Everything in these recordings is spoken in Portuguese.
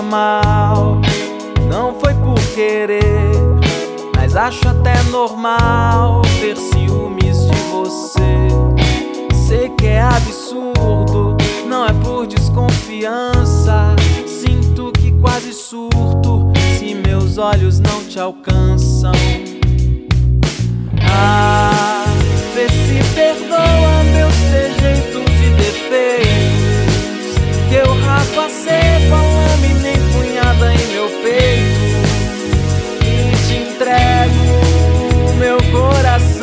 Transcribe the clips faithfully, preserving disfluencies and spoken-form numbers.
mal, não foi por querer, mas acho até normal ter ciúmes de você. Sei que é absurdo, não é por desconfiança. Sinto que quase surto se meus olhos não te alcançam. Ah, vê se perdoa meus trejeitos e defeitos, que eu rasgo a cepa, lâmina empunhada em meu peito, e te entrego o meu coração,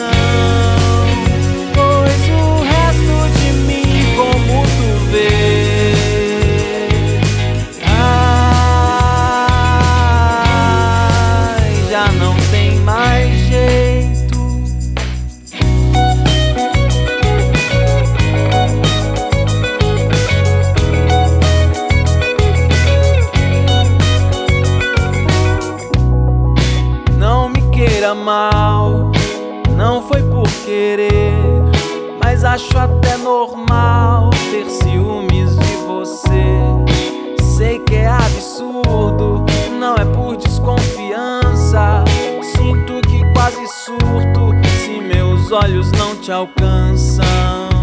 pois o resto de mim, como tu vê, ai, já não tem mais jeito. Mal, não foi por querer, mas acho até normal ter ciúmes de você. Sei que é absurdo, não é por desconfiança. Sinto que quase surto se meus olhos não te alcançam.